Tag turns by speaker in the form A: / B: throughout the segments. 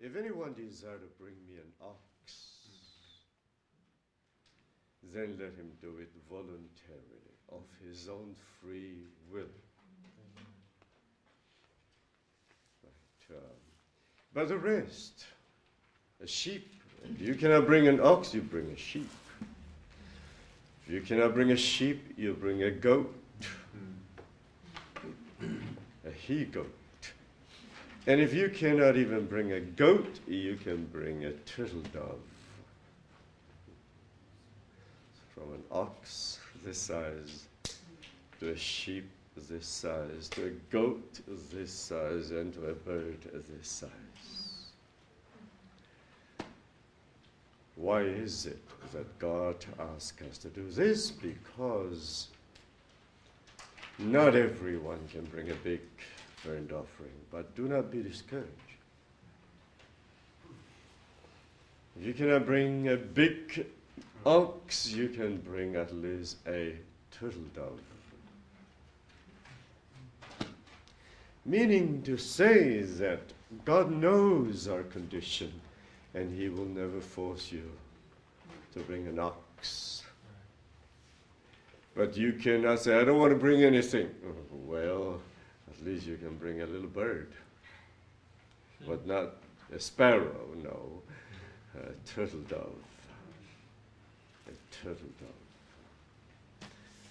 A: If anyone desire to bring me an ox, then let him do it voluntarily, of his own free will. Right. But the rest, a sheep. If you cannot bring an ox, you bring a sheep. If you cannot bring a sheep, you bring a goat, a he-goat. And if you cannot even bring a goat, you can bring a turtle dove. From an ox this size, to a sheep this size, to a goat this size, and to a bird this size. Why is it that God asks us to do this? Because not everyone can bring a big burnt offering, but do not be discouraged. If you cannot bring a big ox, you can bring at least a turtle dove. Meaning to say that God knows our condition, and he will never force you to bring an ox. But you cannot say, I don't want to bring anything. Well, at least you can bring a little bird. But not a sparrow, no. A turtle dove. A turtle dove.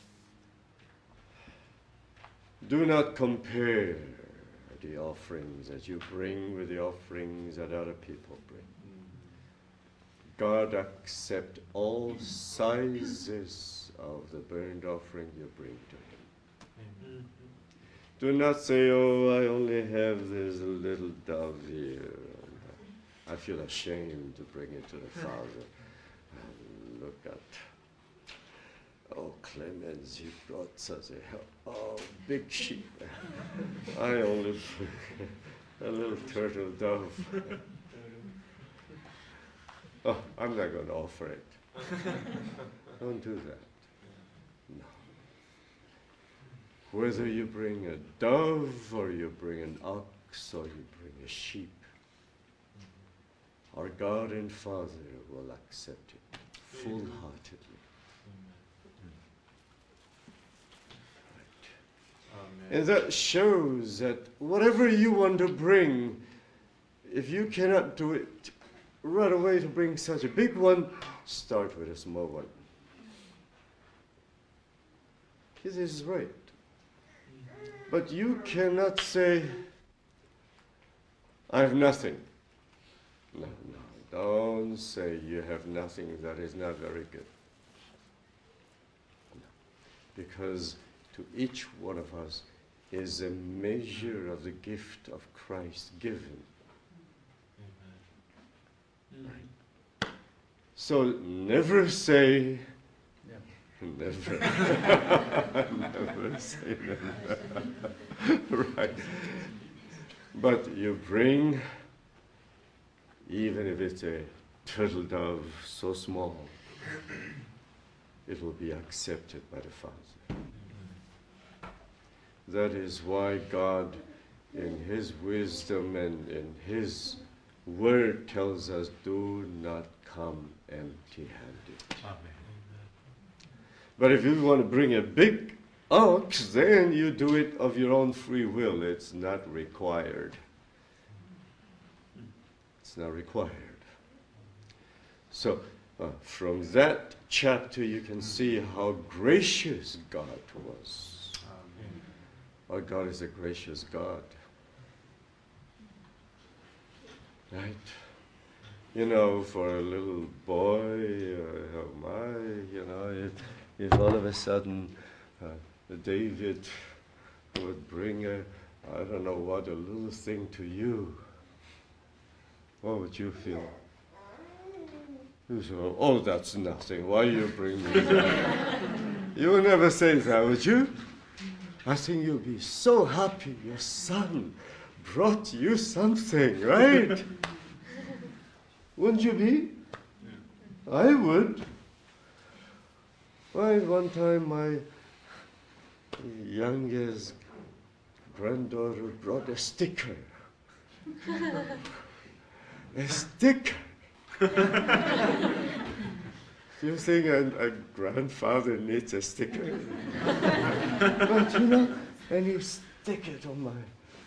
A: Do not compare the offerings that you bring with the offerings that other people bring. God accepts all sizes of the burnt offering you bring to him. Amen. Do not say, oh, I only have this little dove here. I feel ashamed to bring it to the Father. And look at, oh, Clemens, you brought such a big sheep. I only bring a little turtle dove. Oh, I'm not going to offer it. Don't do that. No. Whether you bring a dove or you bring an ox or you bring a sheep, our God and Father will accept it full-heartedly. Right. And that shows that whatever you want to bring, if you cannot do it right away to bring such a big one, start with a small one. This is right. But you cannot say, I have nothing. No, don't say you have nothing. That is not very good. No. Because to each one of us is a measure of the gift of Christ given. Right. So never say never. Never say never. Right. But you bring, even if it's a turtle dove so small, it will be accepted by the Father. That is why God, in his wisdom and in his word, tells us, do not come empty-handed. Amen. But if you want to bring a big ox, then you do it of your own free will. It's not required. It's not required. So from that chapter, you can see how gracious God was. Amen. Our God is a gracious God. Right? You know, for a little boy, if all of a sudden David would bring I don't know what, a little thing to you, what would you feel? You say, oh, that's nothing. Why you bring me that? You would never say that, would you? I think you'll be so happy your son brought you something, right? Wouldn't you be? Yeah. I would. Why, one time my youngest granddaughter brought a sticker. A sticker. You think a grandfather needs a sticker? But and you stick it on my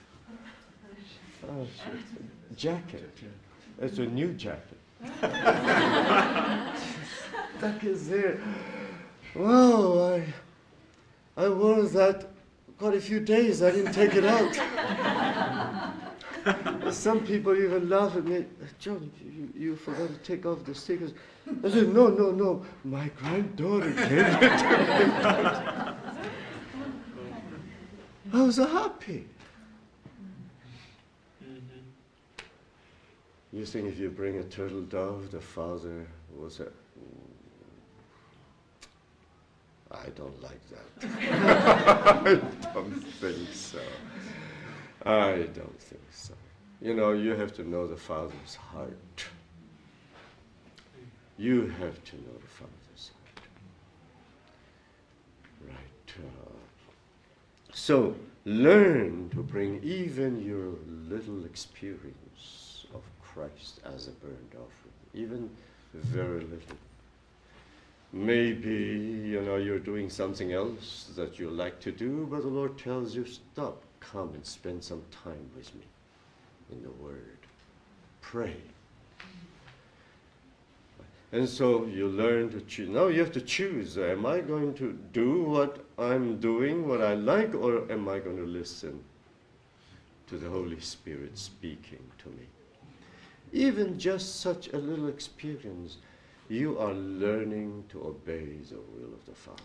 A: jacket. It's a new jacket. Stuck it there. Wow, I wore that quite a few days. I didn't take it out. Some people even laugh at me. John, you forgot to take off the stickers. I said, no. My granddaughter gave it to me. I was happy. You think if you bring a turtle dove, the father will say, I don't like that. I don't think so. I don't think so. You have to know the Father's heart. You have to know the Father's heart. Right. So, learn to bring even your little experience of Christ as a burnt offering. Even very little. Maybe, you're doing something else that you like to do, but the Lord tells you, stop, come and spend some time with me in the Word. Pray. And so you learn to choose. Now you have to choose. Am I going to do what I'm doing, what I like, or am I going to listen to the Holy Spirit speaking to me? Even just such a little experience, you are learning to obey the will of the Father.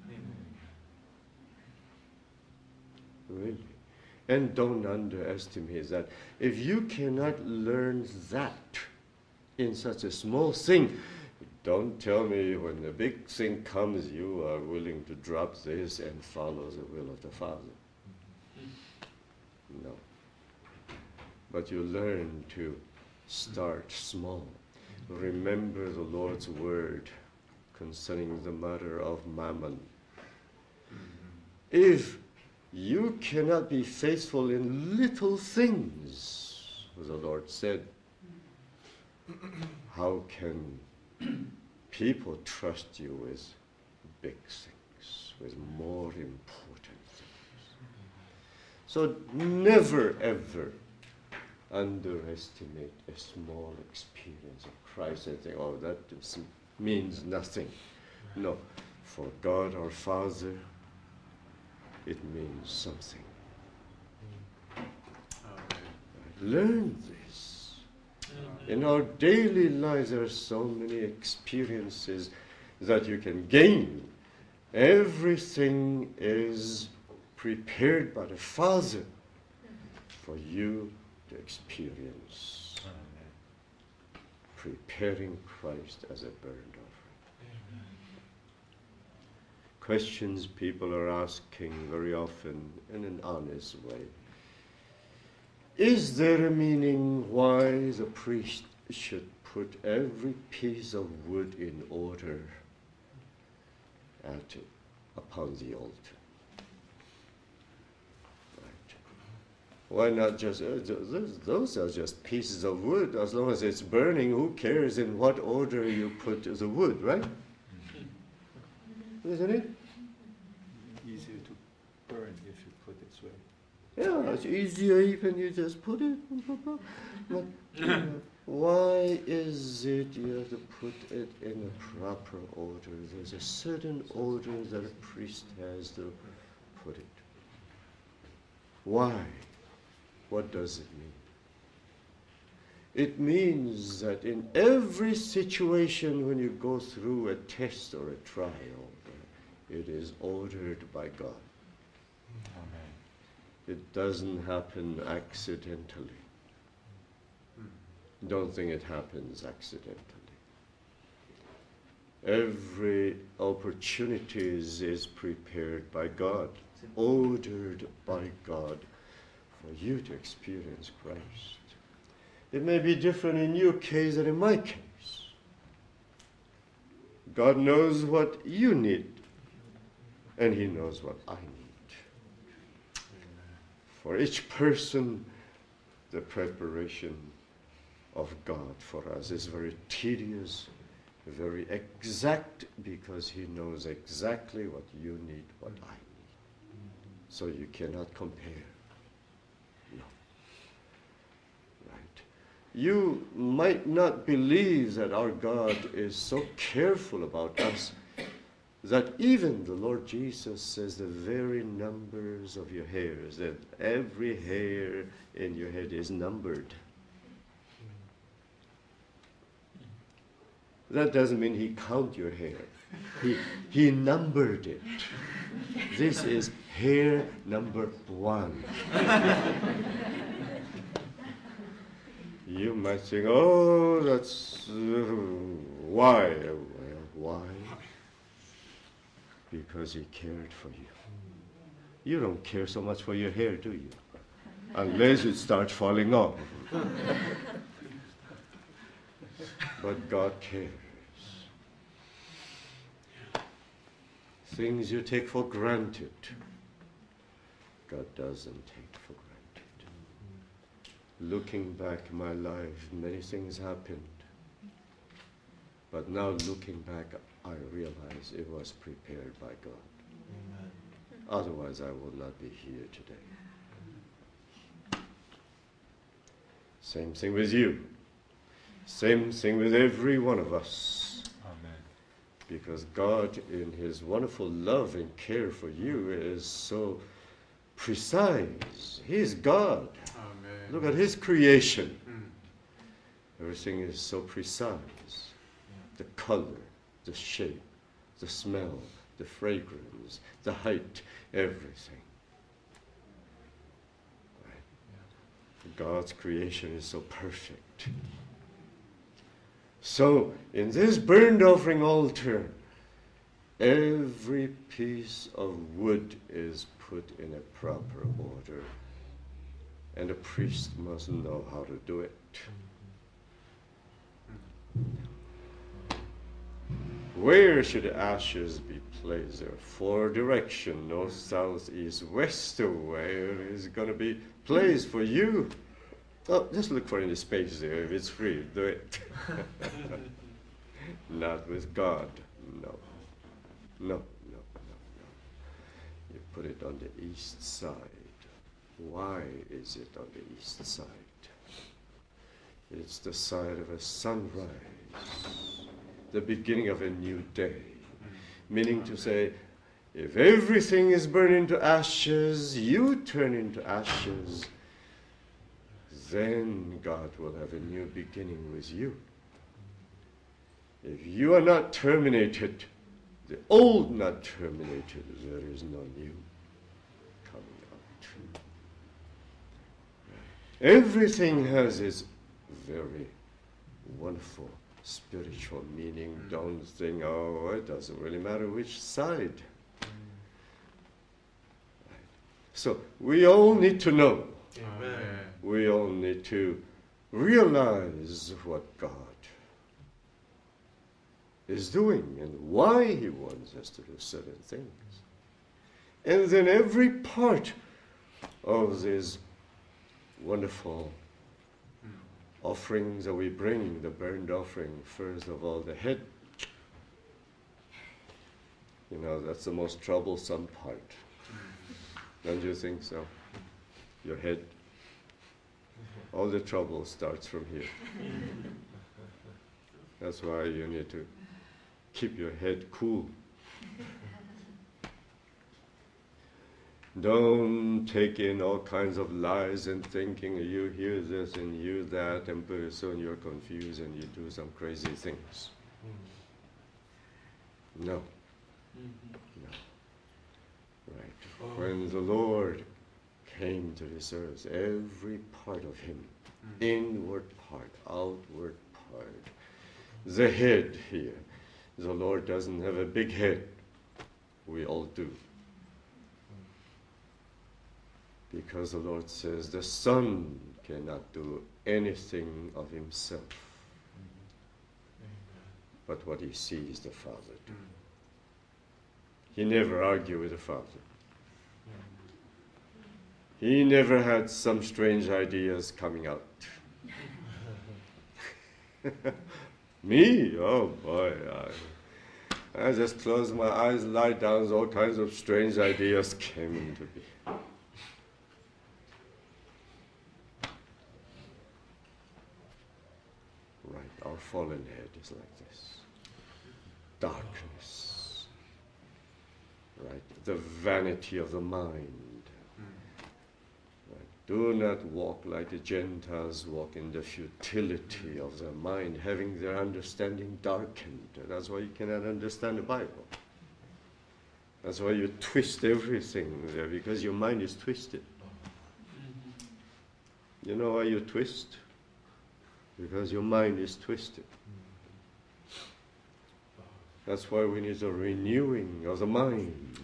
A: Really. And don't underestimate that. If you cannot learn that in such a small thing, don't tell me when the big thing comes, you are willing to drop this and follow the will of the Father. No. But you learn to start small. Remember the Lord's word concerning the matter of mammon. If you cannot be faithful in little things, the Lord said, how can people trust you with big things, with more important things? So never, ever underestimate a small experience of Christ and think, oh, that means nothing. No, for God our Father, it means something. Learn this. In our daily lives, there are so many experiences that you can gain. Everything is prepared by the Father for you to experience. Preparing Christ as a burnt offering. Questions people are asking very often in an honest way. Is there a meaning why the priest should put every piece of wood in order upon the altar? Right. Why not just, those are just pieces of wood. As long as it's burning, who cares in what order you put the wood, right? Isn't it?
B: Easier to burn if you put it this way.
A: Yeah, it's easier even you just put it. But why is it you have to put it in a proper order? There's a certain order that a priest has to put it. Why? What does it mean? It means that in every situation when you go through a test or a trial, it is ordered by God.
B: Amen.
A: It doesn't happen accidentally. Don't think it happens accidentally. Every opportunity is prepared by God, ordered by God for you to experience Christ. It may be different in your case than in my case. God knows what you need, and He knows what I need. For each person, the preparation of God for us is very tedious, very exact, because he knows exactly what you need, what I need. So you cannot compare. No. Right. You might not believe that our God is so careful about us that even the Lord Jesus says the very numbers of your hairs, that every hair in your head is numbered. That doesn't mean he counted your hair. He numbered it. This is hair number 1. You might think, oh, that's why? Well, why? Because he cared for you. You don't care so much for your hair, do you? Unless it starts falling off. But God cares. Things you take for granted, God doesn't take for granted. Looking back in my life, many things happened. But now looking back, I realize it was prepared by God. Amen. Otherwise, I would not be here today. Same thing with you. Same thing with every one of us.
B: Amen.
A: Because God, in his wonderful love and care for you, is so precise. He is God.
B: Amen.
A: Look at his creation. Everything is so precise. The color, the shape, the smell, the fragrance, the height, everything. Right? God's creation is so perfect. So, in this burnt offering altar, every piece of wood is put in a proper order, and a priest must know how to do it. Where should the ashes be placed? There are 4 directions, north, south, east, west. Where is going to be placed for you? Oh, just look for any space there. If it's free, do it. Not with God. No. No, no, no, no. You put it on the east side. Why is it on the east side? It's the side of a sunrise, the beginning of a new day. Meaning to say, if everything is burned into ashes, you turn into ashes, then God will have a new beginning with you. If you are not terminated, the old not terminated, there is no new coming out. Everything has its very wonderful spiritual meaning. Don't think, oh, it doesn't really matter which side. So we all need to know.
B: Amen.
A: We all need to realize what God is doing and why he wants us to do certain things. And then every part of these wonderful offerings that we bring, the burnt offering, first of all, the head. You know, that's the most troublesome part. Don't you think so? Your head. All the trouble starts from here. That's why you need to keep your head cool. Don't take in all kinds of lies and thinking you hear this and you that, and pretty soon you're confused and you do some crazy things. No. No. Right. When the Lord came to this earth, every part of him, inward part, outward part, the head here, the Lord doesn't have a big head. We all do. Because the Lord says the Son cannot do anything of himself, but what he sees the Father do. He never argued with the Father. He never had some strange ideas coming out. Me? Oh boy. I just closed my eyes, lie down, all kinds of strange ideas came into being. Right, our fallen head is like this. Darkness. Right, the vanity of the mind. Do not walk like the Gentiles walk in the futility of their mind, having their understanding darkened. That's why you cannot understand the Bible. That's why you twist everything there, because your mind is twisted. You know why you twist? Because your mind is twisted. That's why we need a renewing of the mind.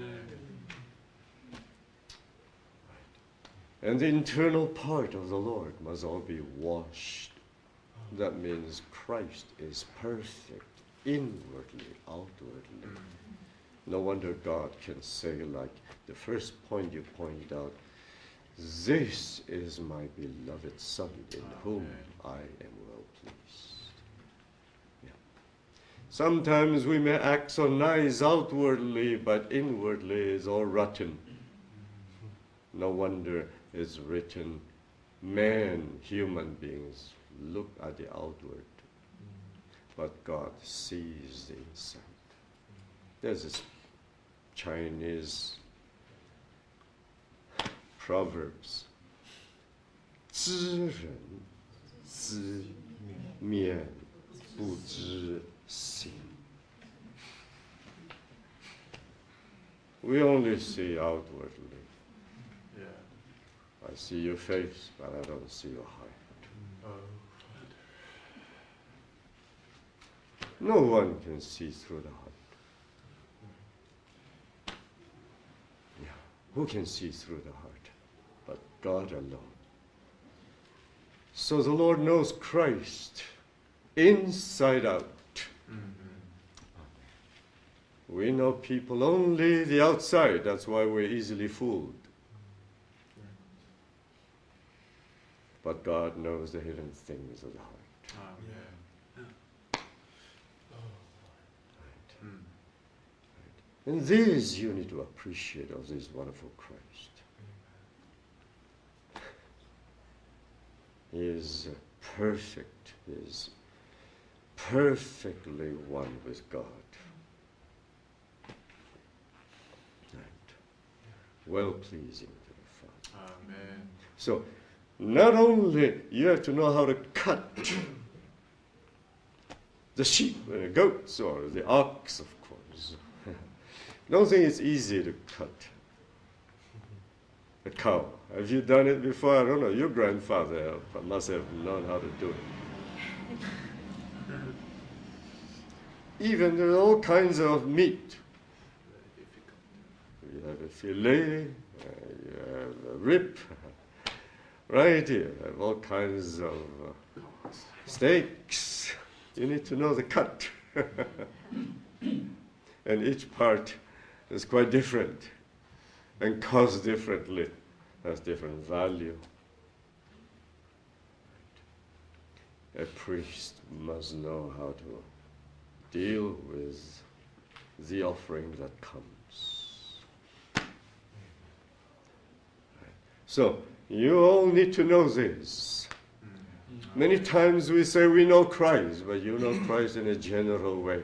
A: And the internal part of the Lord must all be washed. That means Christ is perfect, inwardly, outwardly. No wonder God can say, like the first point you pointed out, this is my beloved Son, in whom I am well pleased. Yeah. Sometimes we may act so nice outwardly, but inwardly is all rotten. No wonder it's written, man, human beings, look at the outward, but God sees the inside. There's this Chinese Proverbs, 知人知面不知心. We only see outwardly. I see your face, but I don't see your heart. No one can see through the heart. Yeah. Who can see through the heart? But God alone. So the Lord knows Christ inside out. We know people only the outside. That's why we're easily fooled. But God knows the hidden things of the heart. Right. And this you need to appreciate of this wonderful Christ. He is perfect. He is perfectly one with God. Right. Well-pleasing to the Father.
B: Amen.
A: So, not only you have to know how to cut the sheep and the goats or the ox, of course. Don't think it's easy to cut a cow. Have you done it before? I don't know. Your grandfather must have known how to do it. Even there are all kinds of meat. You have a fillet, you have a rib. Right here, I have all kinds of steaks. You need to know the cut. And each part is quite different and costs differently, has different value. A priest must know how to deal with the offering that comes. So, you all need to know this. Many times we say we know Christ, but you know Christ in a general way.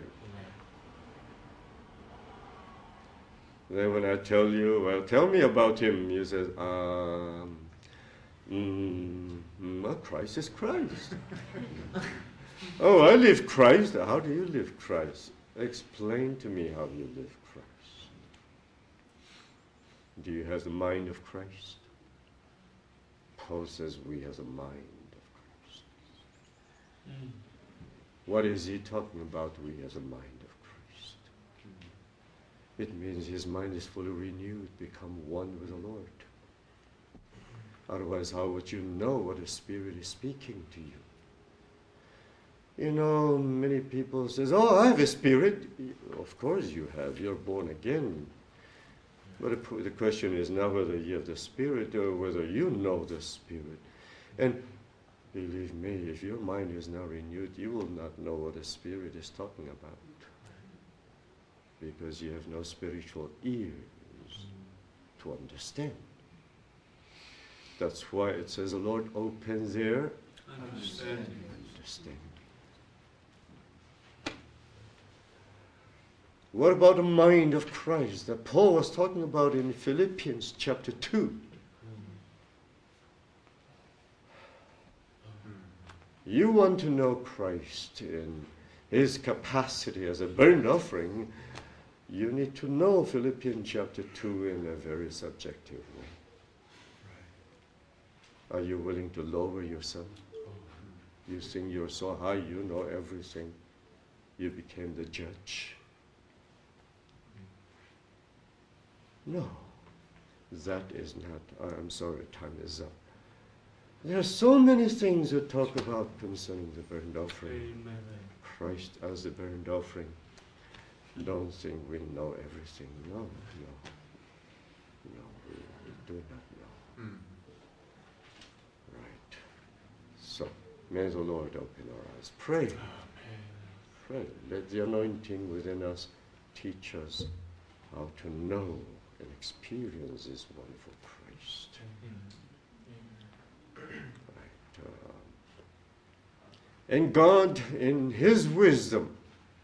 A: Then when I tell you, well, tell me about him, you say, well, Christ is Christ. Oh, I live Christ. How do you live Christ? Explain to me how you live Christ. Do you have the mind of Christ? Paul says we have the mind of Christ. What is he talking about? We have the mind of Christ. It means his mind is fully renewed, become one with the Lord. Otherwise, how would you know what the Spirit is speaking to you? You know, many people say, oh, I have a spirit. Of course you have. You're born again. But the question is not whether you have the Spirit or whether you know the Spirit. And Believe me, if your mind is not renewed, you will not know what the Spirit is talking about. Because you have no spiritual ears to understand. That's why it says the Lord opens their understanding. What about the mind of Christ that Paul was talking about in Philippians chapter 2? You want to know Christ in his capacity as a burnt offering, you need to know Philippians chapter 2 in a very subjective way. Are you willing to lower yourself? You think you're so high, you know everything. You became the judge. No, that is not, I'm sorry, time is up. There are so many things to talk about concerning the burnt offering.
B: Amen.
A: Christ as the burnt offering. Don't think we know everything. No, we do not know. Right. So, may the Lord open our eyes. Pray. Pray. Let the anointing within us teach us how to know and experience this wonderful Christ. Right. And God, in his wisdom,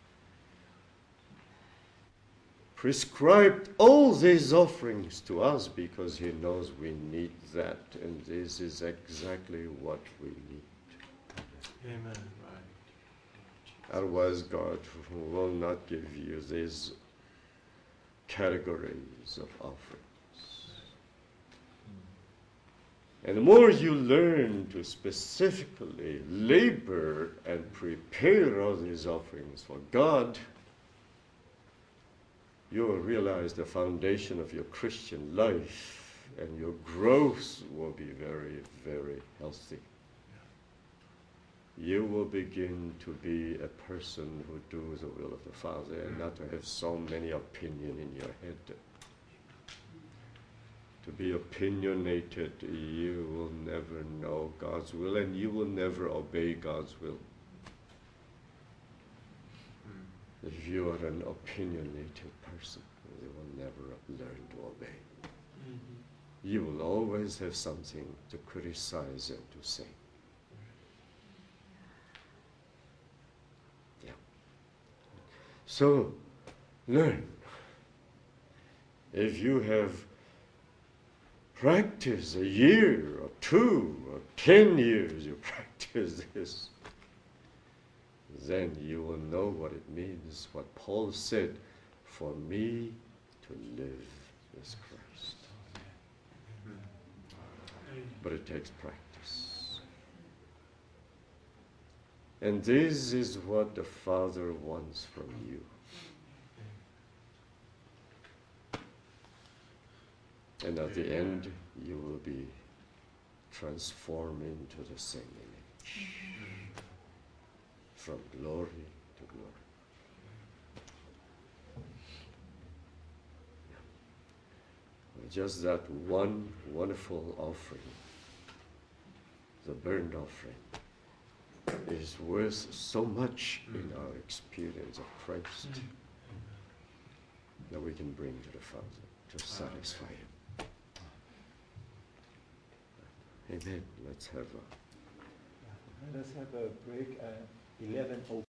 A: prescribed all these offerings to us because he knows we need that, and this is exactly what we need.
B: Amen. Right.
A: Otherwise, God will not give you these categories of offerings. And the more you learn to specifically labor and prepare all these offerings for God, you will realize the foundation of your Christian life, and your growth will be very, very healthy. You will begin to be a person who does the will of the Father and not to have so many opinions in your head. To be opinionated, you will never know God's will, and you will never obey God's will. If you are an opinionated person, you will never learn to obey. You will always have something to criticize and to say. Yeah. So, learn. If you have practiced a year or 2 or 10 years, you practice this, then you will know what it means, what Paul said, for me to live is Christ. But it takes practice. And this is what the Father wants from you. And at the end, you will be transformed into the same image. From glory to glory. Just that one wonderful offering, the burnt offering, is worth so much in our experience of Christ that we can bring to the Father to satisfy him. Amen. Let's have a
B: break at 11:05.